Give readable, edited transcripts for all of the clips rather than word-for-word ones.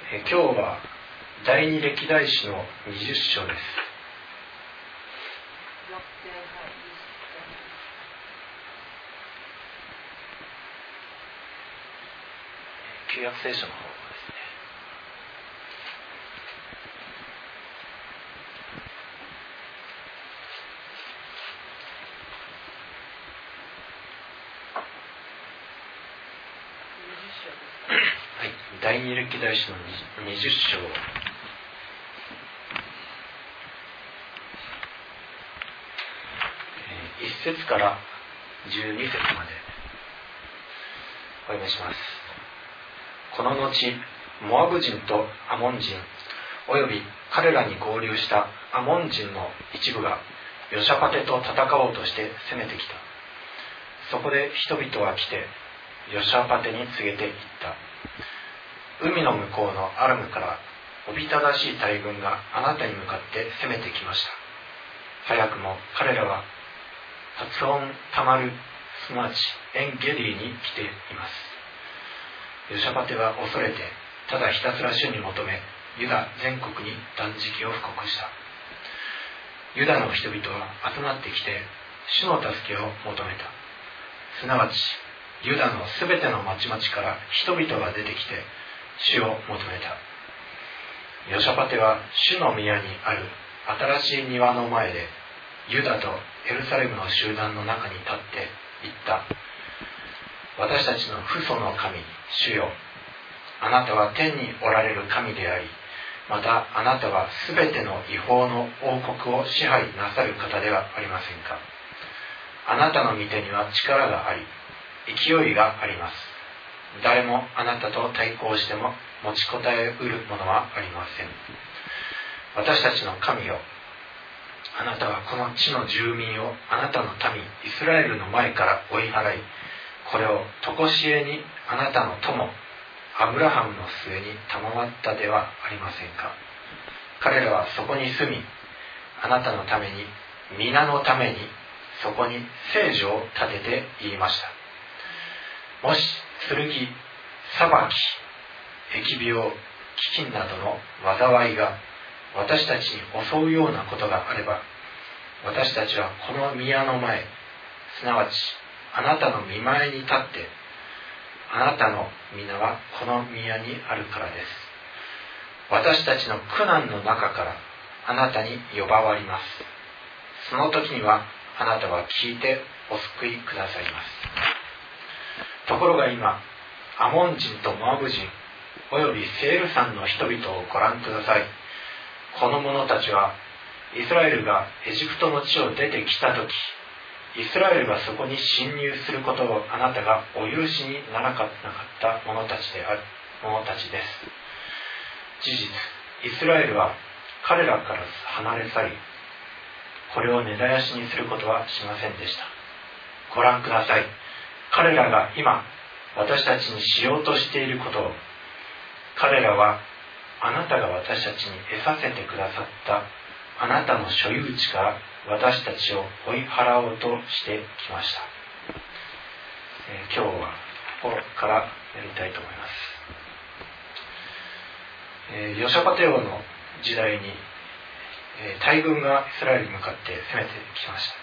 今日は第二歴代史の20章です。旧約聖書の方ですね。はい、第二歴代史の20章。1節から12節までお読みします。この後、モアブ人とアモン人および彼らに合流したアモン人の一部がヨシャパテと戦おうとして攻めてきた。そこで人々は来てヨシャパテに告げていった。海の向こうのアラムからおびただしい大軍があなたに向かって攻めてきました。早くも彼らはハツオンタマル、すなわちエンゲリーに来ています。ヨシャパテは恐れてただひたすら主に求め、ユダ全国に断食を布告した。ユダの人々は集まってきて主の助けを求めた。すなわちユダのすべての町々から人々が出てきて主を求めた。ヨシャパテは主の宮にある新しい庭の前でユダとエルサレムの集団の中に立って言った。私たちの父祖の神、主よ。あなたは天におられる神であり、またあなたはすべての違法の王国を支配なさる方ではありませんか。あなたの御手には力があり、勢いがあります。誰もあなたと対抗しても持ちこたえうるものはありません。私たちの神よ。あなたはこの地の住民をあなたの民イスラエルの前から追い払い、これを常しえにあなたの友アブラハムの末に賜ったではありませんか。彼らはそこに住み、あなたのために皆のためにそこに聖所を建てて言いました。もし剣、裁き、疫病、飢饉などの災いが私たちに襲うようなことがあれば、私たちはこの宮の前、すなわちあなたの御前に立って、あなたの皆はこの宮にあるからです。私たちの苦難の中からあなたに呼ばわります。その時にはあなたは聞いてお救いくださいます。ところが今、アモン人とモアブ人およびセール山の人々をご覧ください。この者たちはイスラエルがエジプトの地を出てきたとき、イスラエルがそこに侵入することをあなたがお許しにならなかった者たちです。事実、イスラエルは彼らから離れ去り、これを根絶やしにすることはしませんでした。ご覧ください。彼らが今私たちにしようとしていることを、彼らはあなたが私たちに得させてくださったあなたの所有地から私たちを追い払おうとしてきました。今日はここからやりたいと思います。ヨシャパテ王の時代に大軍がイスラエルに向かって攻めてきました。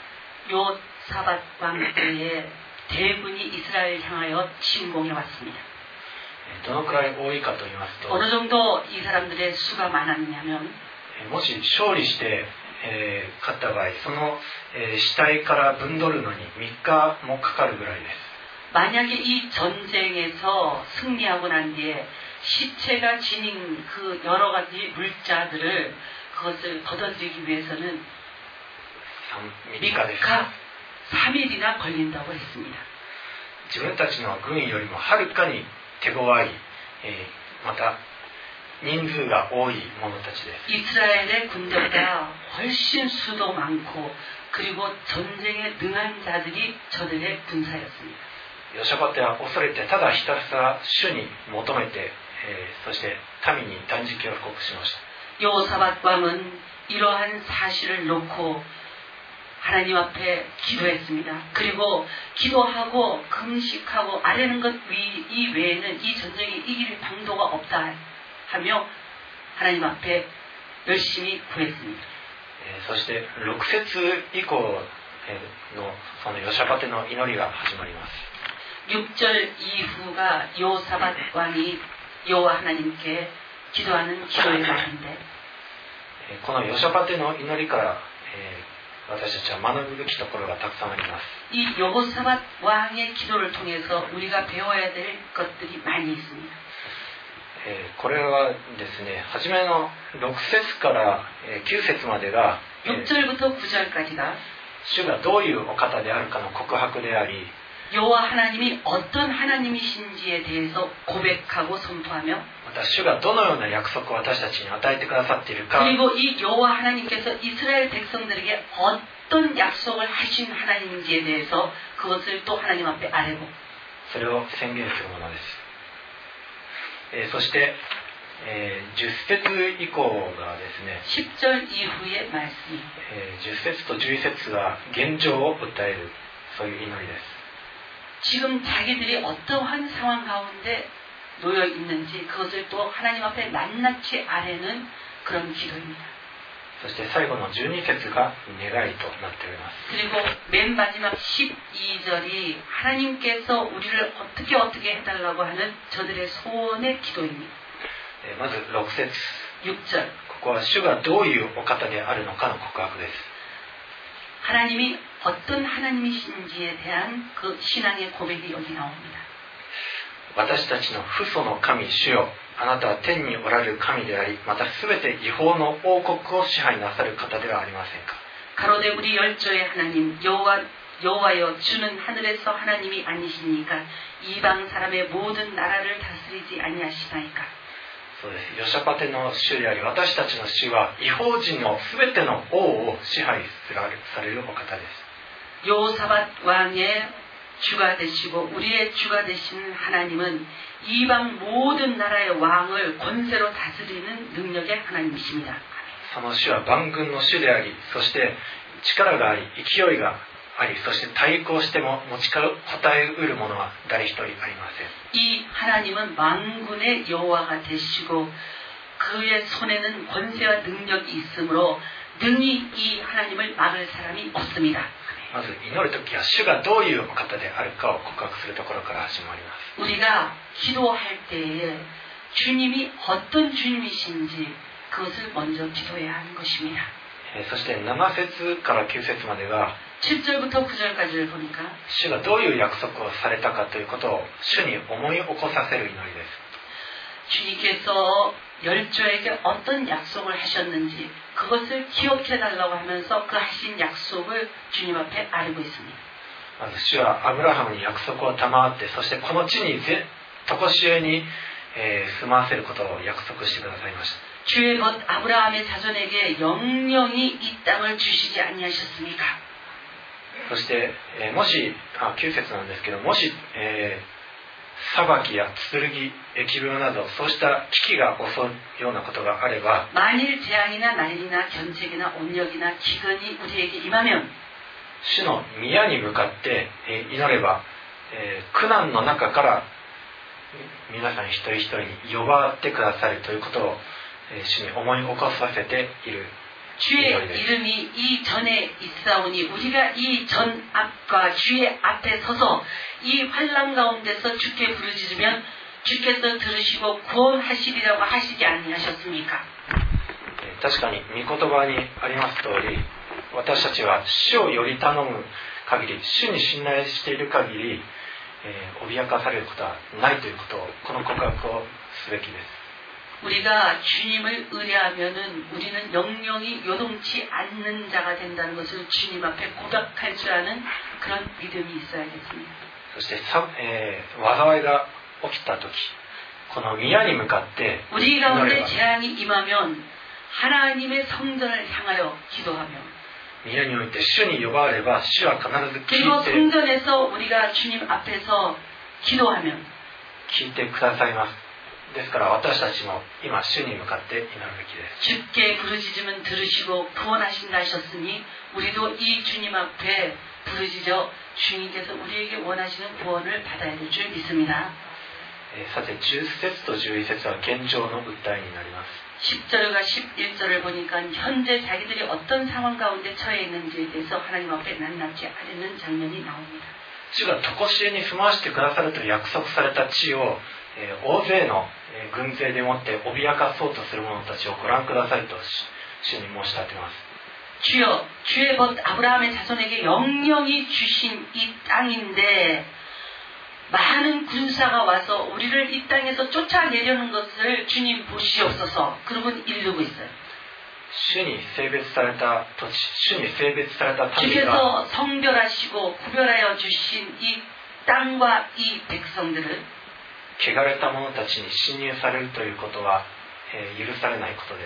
ヨサバ왕 때에 대군이 이스라엘을 향하여 침공해 왔습니다. どのくらい多いかと言いますと、 어느 정도 이 사람들의 수가 많았냐면 もし勝利して勝った場合、その死体から分取るのに3日もかかるぐらいです。 만약에 이 전쟁에서 승리하고 난 뒤에 시체가 지닌 그 여러 가지 물자들을 그것을 걷어들이기 위해서는 3日です。 3일이나 걸린다고 했습니다. 自分たちの軍よりもはるかに手強い、また人数が多い者たちです。 이스라엘의 군대보다 훨씬 수도 많고 그리고 전쟁에 능한 자들이 저들의 군사였습니다. ヨシャパテは恐れてただひたすら主に求めて、そして民に断食を布告しました。 여호사밧 왕은 이러한 사실을 놓고 하나님 앞에 기도했습니다. 그리고 기도하고 금식하고 아뢰는 것 이 외에는 이 전쟁이 이길 방도가 없다 하며 하나님 앞에 열심히 구했습니다. そして6節以降のそのヨシャパテの祈りが始まります。 6절 이후가 요사밧 왕이 여호와 하나님께 기도하는 기도의 말인데 このヨシャパテの祈りから、私たちは学ぶべきところがたくさんあります。 이 여호사밧 왕의 기도를 통해서 우리가 배워야 될 것들이 많이 있습니다. これはですね、初めの6節から9節までが、 6절부터 9절까지가 主がどういうお方であるかの告白であり、 여호와 하나님이 어떤 하나님이신지에 대해서 고백하고 선포하며 また主がどのような約束を私たちに与えてくださっているか、 그리고 이 여호와 하나님께서 이스라엘 백성들에게 어떤 약속을 하신 하나님인지에 대해서 그것을 또 하나님 앞에 아뢰고 それを宣言するものです。そして、10節以降がですね、 10절 이후의 말씀이 10節と11節が現状を訴える、そういう祈りです。 지금 자기들이 어떠한 상황 가운데 놓여 있는지 그것을 또 하나님 앞에 낱낱이 아뢰는 그런 기도입니다. そして最後の12節が願いとなっております。 그리고 맨 마지막 12절이 하나님께서 우리를 어떻게 해달라고 하는 저들의 소원의 기도입니다. まず6節 6절 ここは主がどういうお方であるのかの告白です。 하나님이 어떤 하나님이신지에 대한 그 신앙의 고백이 여기 나옵니다. 私たちの父祖の神主よ、あなたは天におられる神であり、またすべて違法の王国を支配なさる方ではありませんか。 가로되 우리 열조의 하나님 여호와여 주는 하늘에서 하나님이 아니시니까 이방 사람의 모든 나라를 다스리지 아니하시나이까. そうです。ヨシャパテの主であり、私たちの主は異邦人のすべての王を支配されるお方です。 여호사밧 왕의 주가 되시고 우리의 주가 되신 하나님은 이방 모든 나라의 왕을 권세로 다스리는 능력의 하나님이십니다. その主は万軍の主であり、そして力があり、勢いがあり、そして対抗しても持ちこたえうるものは誰一人ありません。 이 하나님은 만군의 여호와가 되시고 그의 손에는 권세와 능력이 있으므로 능히 이 하나님을 막을 사람이 없습니다. まず祈るときは主がどういうお方であるかを告白するところから始まります。 우리가 기도할 때에 주님이 어떤 주님이신지 그것을 먼저 기도해야 하는 것입니다. そして7節から9節までが 7절부터 9절까지를 보니까 主がどういう約束をされたかということを主に思い起こさせる祈りです。 주님께서 열조에게 어떤 약속을 하셨는지 그것을 기억해달라고 하면서 그 하신 약속을 주님 앞에 아뢰고 있습니다. まず主はアブラハムに約束を賜って、そしてこの地に常しえに住まわせることを約束してくださいました。 주의 것 아브라함의 자손에게 영영이 이 땅을 주시지 아니하셨습니까? そして、もし9節なんですけど、もし、裁きや剣、疫病などそうした危機が襲うようなことがあれば、 만일 재앙이나 난리나 견책이나 온역이나 기근이 우리에게 임하면 主の宮に向かって祈れば、苦難の中から皆さん一人一人に呼ばってくださるということを主に思い起こさせている 주의 이름이 이 전에 있사오니 우리가 이 전 앞과 주의 앞에 서서 이 환난 가운데서 주께 부르짖으면 주께서 들으시고 구원하시리라고 하시지 아니하셨습니까? 確かに御言葉にあります通り、私たちは主をより頼む限り、主に信頼している限り、脅かされることはないということを、この告白をすべきです。 우리가 주님을 의뢰하면은 우리는 영영이 요동치 않는 자가 된다는 것을 주님 앞에 고백할 줄 아는 그런 믿음이 있어야겠습니다. そして災いが起きた時、この宮に向かって 우리 가운데 재앙이 임하면 하나님의 성전을 향하여 기도하며 宮において主に呼ばれば主は必ず 그리고 성전에서 우리가 주님 앞에서 기도하면 聞いてくださいます。ですから私たちも今主に向かって祈るべきです。 주께 부르짖으면 들으시고 구원하신다 하셨으니 우리도 이 주님 앞에 부르짖어 주님께서 우리에게 원하시는 구원을 받아야 될 줄 믿습니다. さて10節と11節は現状の訴えになります。 10절과 11절을 보니까 현재 자기들이 어떤 상황 가운데 처해 있는지에 대해서 하나님 앞에 낱낱이 아뢰는 장면이 나옵니다. 主が常しえに住まわしてくださると約束された地を、大勢の軍勢でもって脅かそうとする者たちをご覧くださいと主に申し立てます。 주여, 주의 벗 아브라함의 자손에게 영영이 주신 이 땅인데 많은 군사가 와서 우리를 이 땅에서 쫓아내려는 것을 주님 보시옵소서. 그러고는 이르고 있어요. 主に性別された土地、主に性別された民が 주께서 성별하시고 구별하여 주신 이 땅과 이 백성들을 汚れた者たちに侵入されるということは、許されないことです。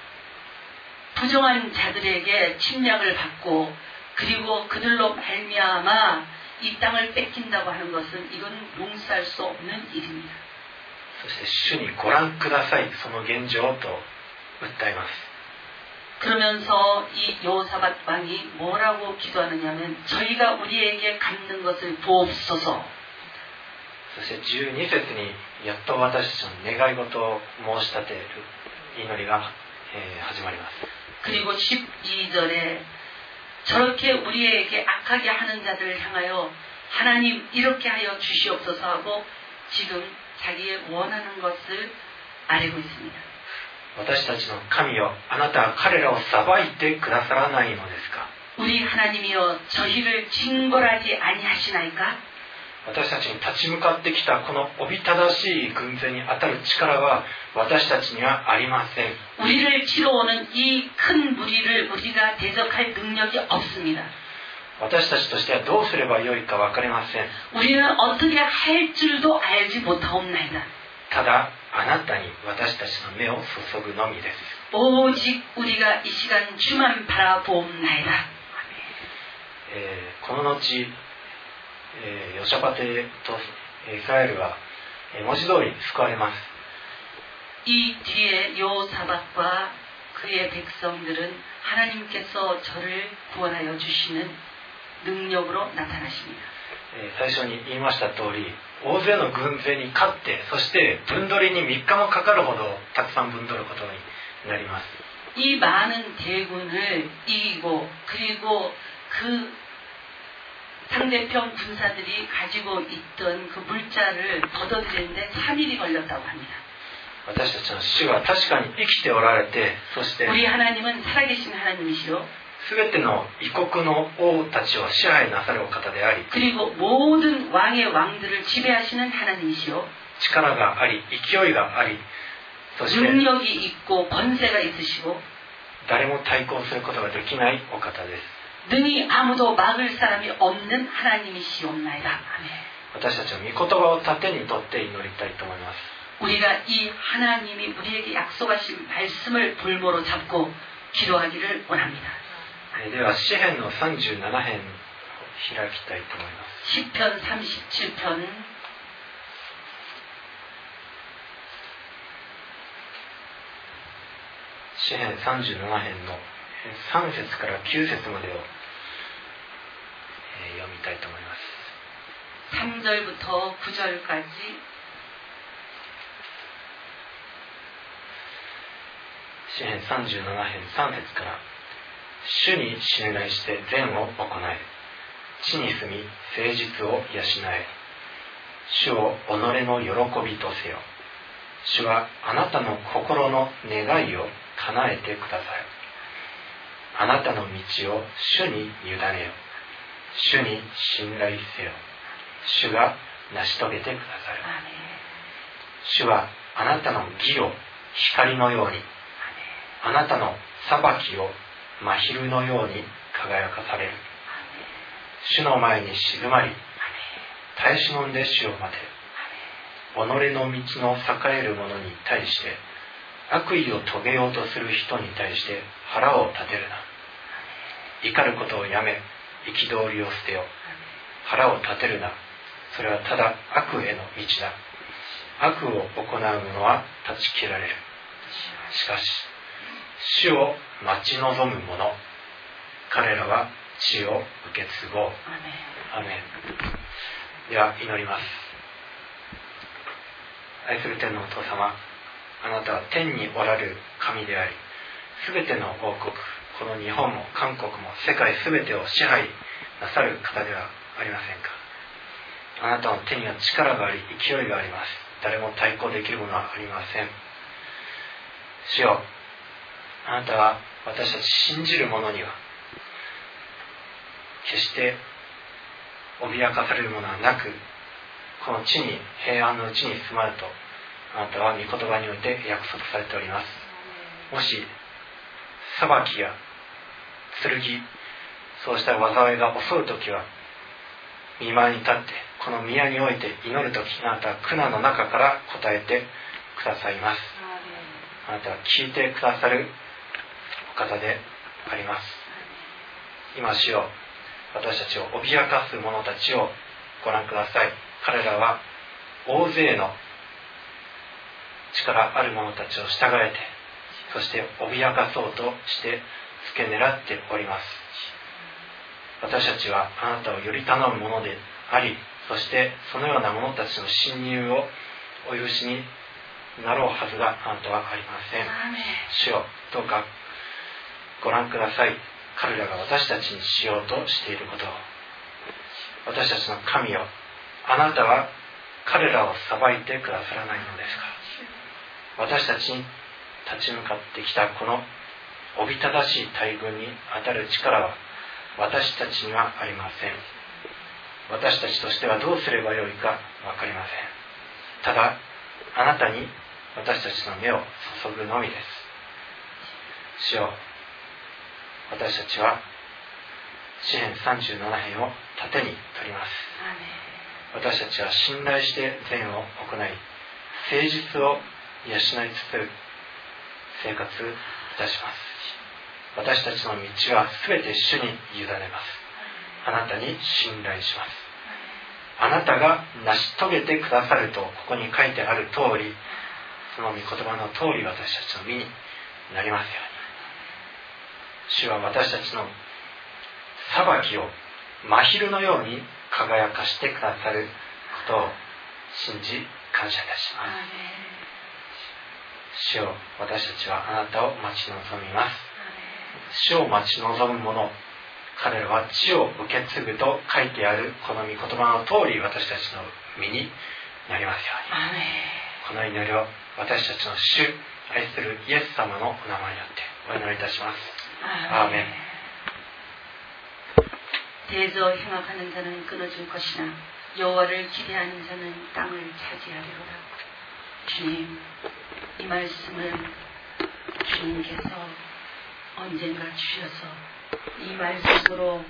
부정한 자들에게 침략을 받고 그리고 그들로 말미암아 이 땅을 뺏긴다고 하는 것은 이건 용서할 수 없는 일입니다. そして主にご覧ください、その現状と訴えます。 그러면서 이 여호사밧 왕이 뭐라고 기도하느냐면 저희가 우리에게 갚는 것을 보옵소서. そして12節にやっと私たちの願い事を申し立てる祈りが、始まります。 그리고 12절에 저렇게 우리에게 악하게 하는 자들을 향하여 하나님 이렇게 하여 주시옵소서 하고 지금 자기의 원하는 것을 아뢰고 있습니다. 私たちの神よ、あなたは彼らを裁いてくださらないのですか。 우리 하나님이여 저희를 징벌하지 아니하시나이까? 私たちに立ち向かってきたこのおびただしい軍勢に当たる力は私たちにはありません。 우리를 치러 오는 이 큰 무리를 우리가 대적할 능력이 없습니다. 私たちとしてはどうすればよいか分かりません。 우리는 어떻게 할 줄도 알지 못하옵나이다. ただあなたに私たちの目を注ぐのみです。 오직 우리가 이 시간 주만 바라보옵나이다. この後、ヨシャバテとイスラエルは文字通り救われます。 이 뒤에 여호사밧과 그의 백성들은 하나님께서 저를 구원하여 주시는 능력으로 나타나십니다. 最初に言いました通り、大勢の軍勢に勝って、そして分取りに3日もかかるほどたくさん分取ることになります。 이 많은 대군을 이기고 그리고 그 상대편 군사들이 가지고 있던 그 물자를 걷어들이는데 3일이 걸렸다고 합니다. 私たちの主は確かに生きておられて、そして 우리 하나님은 살아계신 하나님이시요 すべての異国の王たちを支配なさるお方であり、 그리고 모든 왕의 왕들을 지배하시는 하나님이시요 力があり、勢いがあり、そして 능력이 있고 권세가 있으시고 誰も対抗することができないお方です。 능히 아무도 막을 사람이 없는 하나님이시옵나이다. 아멘. 私たちは御言葉を盾にとって祈りたいと思います。 우리가 이 하나님이 우리에게 약속하신 말씀을 볼모로 잡고 기도하기를 원합니다. では詩編の37編を開きたいと思います。 시편 37편 詩編37編の3節から9節までを読みたいと思います。 3절부터 9절까지 詩編37編3節から、主に信頼して善を行え、地に住み誠実を養え、主を己の喜びとせよ。主はあなたの心の願いを叶えてください。あなたの道を主に委ねよ。主に信頼せよ。主が成し遂げてください。主はあなたの義を光のように、あなたの裁きを真昼のように輝かされる。主の前に静まり、耐え忍んで主を待て。己の道の栄える者に対して、悪意を遂げようとする人に対して腹を立てるな。怒ることをやめ、憤りを捨てよ。腹を立てるな。それはただ悪への道だ。悪を行う者は断ち切られる。しかし、主を待ち望む者、彼らは地を受け継ごう。アメン。では祈ります。 愛する天のお父様、あなたは天におられる神であり、すべての王国、この日本も韓国も世界すべてを支配なさる方ではありませんか。あなたの手には力があり、勢いがあります。誰も対抗できるものはありません。主よ、あなたは私たち信じる者には決して脅かされるものはなく、この地に平安のうちに住まうとあなたは御言葉において約束されております。もし裁きや剣、そうした災いが襲うときは、御前に立ってこの宮において祈るとき、あなたは苦難の中から答えてくださいます。あなたは聞いてくださるお方であります。今主よ、私たちを脅かす者たちをご覧ください。彼らは大勢の力ある者たちを従えて、そして脅かそうとして付け狙っております。私たちはあなたをより頼むものであり、そしてそのような者たちの侵入をお許しになろうはずがあなたはありません。主よ、どうかご覧ください。彼らが私たちにしようとしていることを。私たちの神よ、あなたは彼らを裁いてくださらないのですか。私たちに立ち向かってきたこのおびただしい大軍に当たる力は私たちにはありません。私たちとしてはどうすればよいか分かりません。ただあなたに私たちの目を注ぐのみです。主よ、私たちは詩編37編を盾に取ります。私たちは信頼して善を行い、誠実を養いつつ生活いたします。私たちの道はすべて主に委ねます。あなたに信頼します。あなたが成し遂げてくださるとここに書いてある通り、その御言葉の通り私たちの身になりますように。主は私たちの裁きを真昼のように輝かしてくださることを信じ感謝いたします。主よ、私たちはあなたを待ち望みます。主を待ち望む者、彼らは地を受け継ぐと書いてあるこの御言葉の通り私たちの身になりますように。この祈りを私たちの主、愛するイエス様のお名前によってお祈りいたします。アーメン。 대저 행악하는 자는 끊어질 것이나 여호와를 기대하는 자는 땅을 차지하리로다. 주님, 이 말씀은 주님께서 언젠가 주셔서 이 말씀으로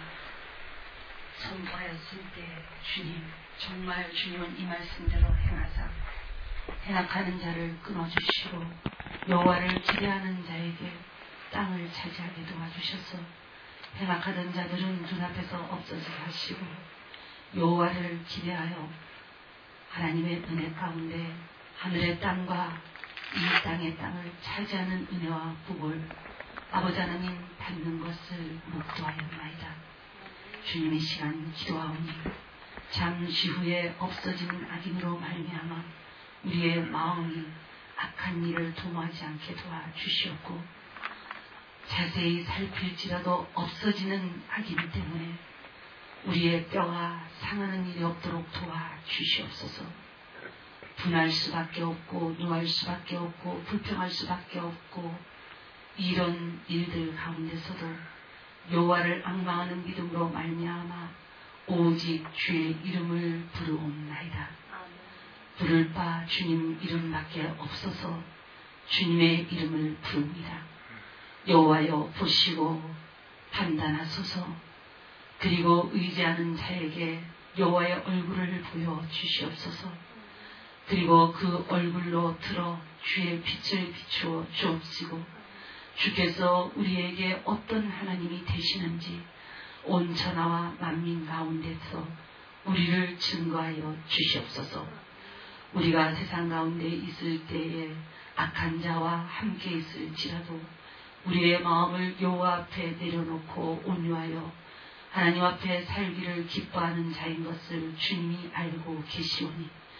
선포하였을 때 주님, 정말 주님은 이 말씀대로 행하사 행악하는 자를 끊어주시고 여호와를 기대하는 자에게 땅을 차지하게 도와주셔서 행악하던 자들은 눈앞에서 없어지게 하시고 여호와를 기대하여 하나님의 은혜 가운데 하늘의 땅과 이 땅의 땅을 차지하는 은혜와 복을 아버지 하나님 받는 것을 목도하였나이다. 주님의 시간 기도하오니 잠시 후에 없어지는 악인으로 말미암아 우리의 마음이 악한 일을 도모하지 않게 도와주시옵고 자세히 살필지라도 없어지는 악인 때문에 우리의 뼈가 상하는 일이 없도록 도와주시옵소서. 분할 수밖에 없고 노할 수밖에 없고 불평할 수밖에 없고 이런 일들 가운데서도 여호와를 앙망하는 믿음으로 말미암아 오직 주의 이름을 부르옵나이다. 부를 바 주님 이름밖에 없어서 주님의 이름을 부릅니다. 여호와여 보시고 판단하소서. 그리고 의지하는 자에게 여호와의 얼굴을 보여 주시옵소서. 그리고 그 얼굴로 들어 주의 빛을 비추어 주옵시고 주께서 우리에게 어떤 하나님이 되시는지 온 천하와 만민 가운데서 우리를 증거하여 주시옵소서. 우리가 세상 가운데 있을 때에 악한 자와 함께 있을지라도 우리의 마음을 여호와 앞에 내려놓고 온유하여 하나님 앞에 살기를 기뻐하는 자인 것을 주님이 알고 계시오니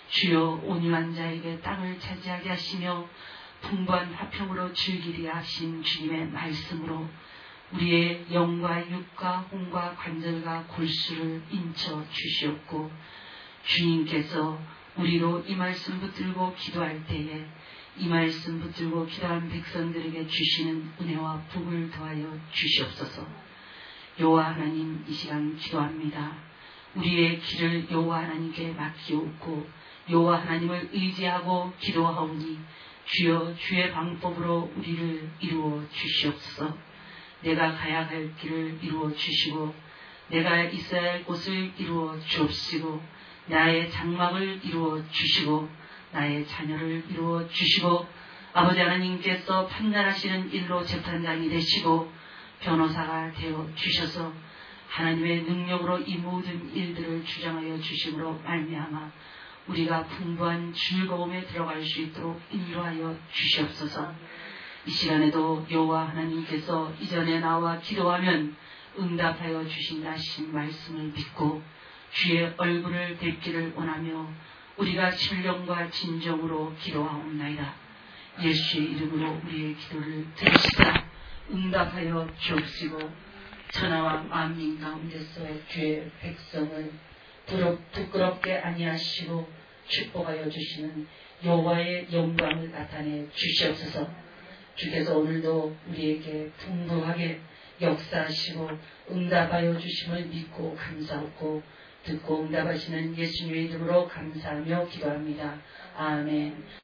주여 온유한 자에게 땅을 차지하게 하시며 풍부한 화평으로 즐기리 하신 주님의 말씀으로 우리의 영과 육과 혼과 관절과 골수를 인쳐 주시옵고 주님께서 우리로 이 말씀 붙들고 기도할 때에 이 말씀 붙들고 기도한 백성들에게 주시는 은혜와 복을 더하여 주시옵소서. 여호와 하나님, 이 시간 기도합니다. 우리의 길을 여호와 하나님께 맡기옵고 여호와 하나님을 의지하고 기도하오니 주여 주의 방법으로 우리를 이루어 주시옵소서. 내가 가야 할 길을 이루어 주시고 내가 있어야 할 곳을 이루어 주옵시고 나의 장막을 이루어 주시고 나의 자녀를 이루어 주시고 아버지 하나님께서 판단하시는 일로 재판장이 되시고 변호사가 되어 주셔서 하나님의 능력으로 이 모든 일들을 주장하여 주심으로 말미암아 우리가 풍부한 즐거움에 들어갈 수 있도록 인도하여 주시옵소서. 이 시간에도 여호와 하나님께서 이전에 나와 기도하면 응답하여 주신다 하신 말씀을 믿고 주의 얼굴을 뵙기를 원하며 우리가 신령과 진정으로 기도하옵나이다. 예수의 이름으로 우리의 기도를 들으시다 응답하여 주옵시고 천하와 만민 가운데서 주의 백성을 부끄럽게 아니하시고 축복하여 주시는 여호와의 영광을 나타내 주시옵소서. 주께서 오늘도 우리에게 풍부하게 역사하시고 응답하여 주심을 믿고 감사하고 듣고 응답하시는 예수님의 이름으로 감사하며 기도합니다. 아멘.